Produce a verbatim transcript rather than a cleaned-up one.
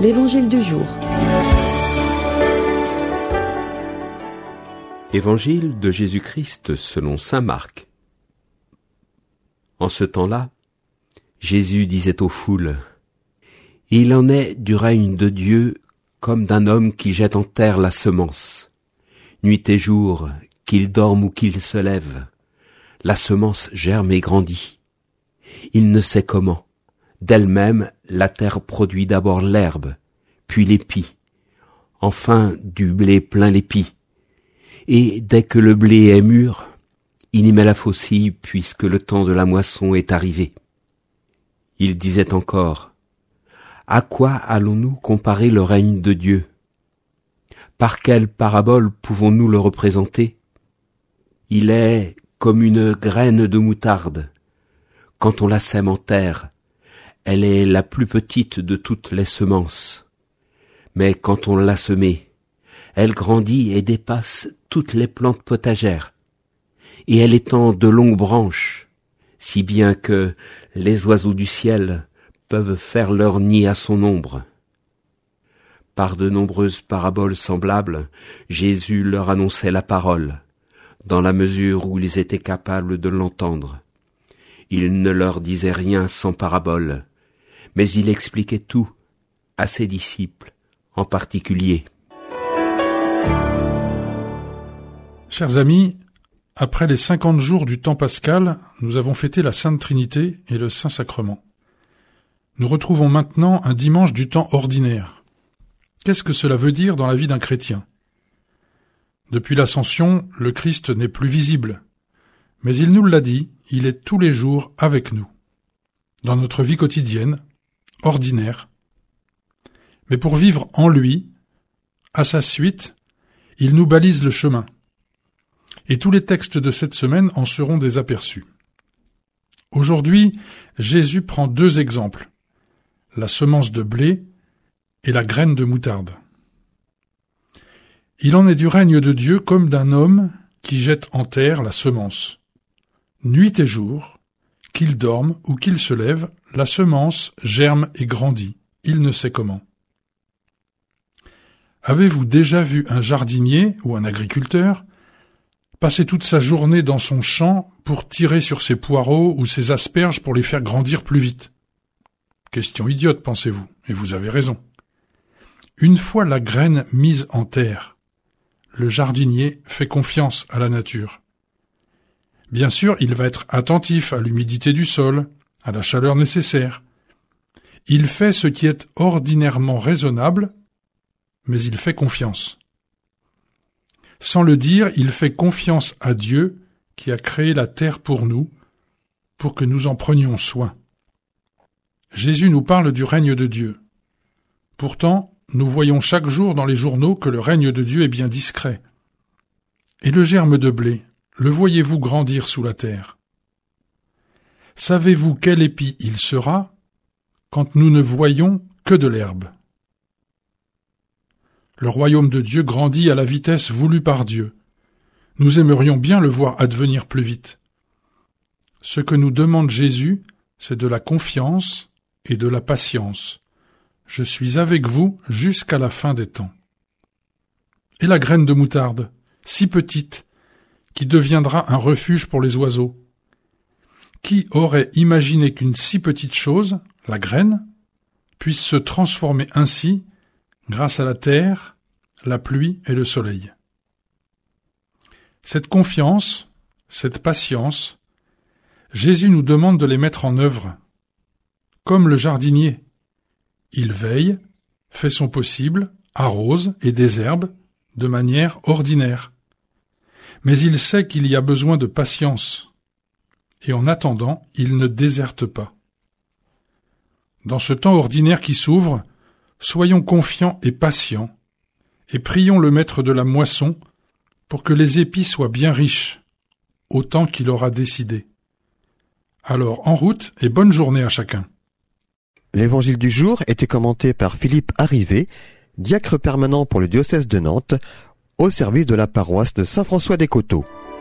L'Évangile du jour. Évangile de Jésus-Christ selon saint Marc. En ce temps-là, Jésus disait aux foules : « Il en est du règne de Dieu comme d'un homme qui jette en terre la semence. Nuit et jour, qu'il dorme ou qu'il se lève, la semence germe et grandit. Il ne sait comment. D'elle-même, la terre produit d'abord l'herbe, puis l'épi, enfin du blé plein l'épi. Et dès que le blé est mûr, il y met la faucille puisque le temps de la moisson est arrivé. » Il disait encore : « À quoi allons-nous comparer le règne de Dieu ? Par quelle parabole pouvons-nous le représenter ? Il est comme une graine de moutarde. Quand on la sème en terre, elle est la plus petite de toutes les semences. Mais quand on l'a semée, elle grandit et dépasse toutes les plantes potagères. Et elle étend de longues branches, si bien que les oiseaux du ciel peuvent faire leur nid à son ombre. » Par de nombreuses paraboles semblables, Jésus leur annonçait la parole, dans la mesure où ils étaient capables de l'entendre. Il ne leur disait rien sans parabole, mais il expliquait tout à ses disciples en particulier. Chers amis, après les cinquante jours du temps pascal, nous avons fêté la Sainte Trinité et le Saint-Sacrement. Nous retrouvons maintenant un dimanche du temps ordinaire. Qu'est-ce que cela veut dire dans la vie d'un chrétien ? Depuis l'Ascension, le Christ n'est plus visible, mais il nous l'a dit, il est tous les jours avec nous, dans notre vie quotidienne, ordinaire. Mais pour vivre en lui, à sa suite, il nous balise le chemin. Et tous les textes de cette semaine en seront des aperçus. Aujourd'hui, Jésus prend deux exemples, la semence de blé et la graine de moutarde. Il en est du règne de Dieu comme d'un homme qui jette en terre la semence. Nuit et jour, qu'il dorme ou qu'il se lève, la semence germe et grandit, il ne sait comment. Avez-vous déjà vu un jardinier ou un agriculteur passer toute sa journée dans son champ pour tirer sur ses poireaux ou ses asperges pour les faire grandir plus vite ? Question idiote, pensez-vous, et vous avez raison. Une fois la graine mise en terre, le jardinier fait confiance à la nature. Bien sûr, il va être attentif à l'humidité du sol, à la chaleur nécessaire. Il fait ce qui est ordinairement raisonnable, mais il fait confiance. Sans le dire, il fait confiance à Dieu qui a créé la terre pour nous, pour que nous en prenions soin. Jésus nous parle du règne de Dieu. Pourtant, nous voyons chaque jour dans les journaux que le règne de Dieu est bien discret. Et le germe de blé, le voyez-vous grandir sous la terre ? Savez-vous quel épi il sera quand nous ne voyons que de l'herbe ? Le royaume de Dieu grandit à la vitesse voulue par Dieu. Nous aimerions bien le voir advenir plus vite. Ce que nous demande Jésus, c'est de la confiance et de la patience. Je suis avec vous jusqu'à la fin des temps. Et la graine de moutarde, si petite, qui deviendra un refuge pour les oiseaux. Qui aurait imaginé qu'une si petite chose, la graine, puisse se transformer ainsi grâce à la terre, la pluie et le soleil. Cette confiance, cette patience, Jésus nous demande de les mettre en œuvre. Comme le jardinier, il veille, fait son possible, arrose et désherbe de manière ordinaire. Mais il sait qu'il y a besoin de patience, et en attendant, il ne déserte pas. Dans ce temps ordinaire qui s'ouvre, soyons confiants et patients, et prions le maître de la moisson pour que les épis soient bien riches, autant qu'il aura décidé. Alors, en route et bonne journée à chacun. L'évangile du jour était commenté par Philippe Arrivé, diacre permanent pour le diocèse de Nantes, au service de la paroisse de Saint-François-des-Coteaux.